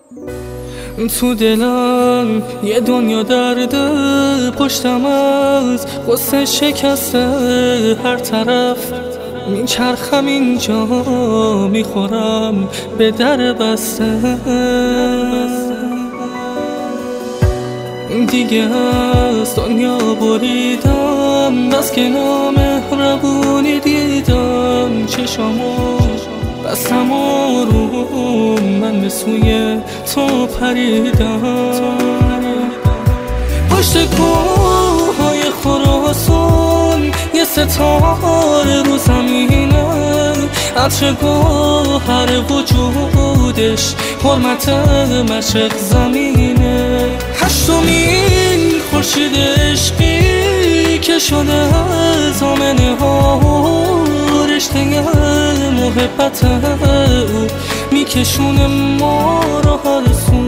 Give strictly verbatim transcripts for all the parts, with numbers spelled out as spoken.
تو دلم یه دنیا درده، پشتم از قصه شکسته، هر طرف میچرخم اینجا میخورم به در بسته. دیگه از دنیا بریدم، بس که نامهربونی دیدم، چشامو بستم آروم من به سوی تو پریدم. پشت کوههای خراسان یه ستاره رو زمینه، عطر گوهر وجودش حرمت مشرق زمینه. هشتمین خورشید عشقی که شده زامنه ها، رشته محبت او میکشونه ما را هر سو.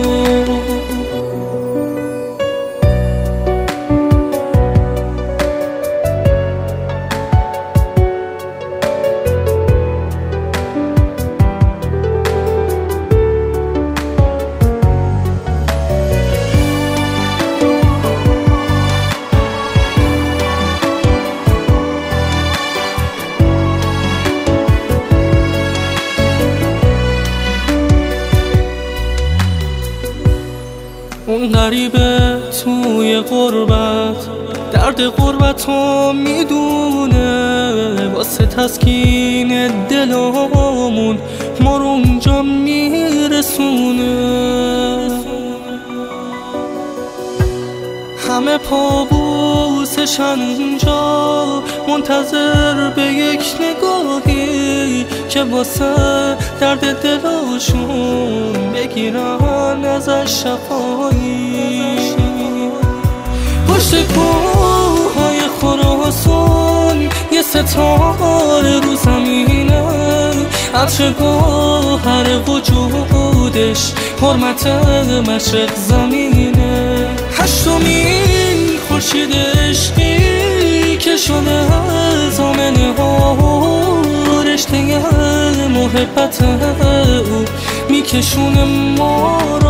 اون غریبه توی غربت درد غربت رو میدونه، واسه تسکین دلامون ما رو اونجا میرسونه. همه پابوسشن اونجا منتظر به یک نگاهی که واسه درد دلاشون بگیرن ازش شفایی. پشت کوههای خراسان یه ستاره رو زمینه، عطر گوهر وجودش حرمت مشرق زمینه. هشتمین خورشید عشقی که شده زامنه ها، رشته محبت او میکشونه ما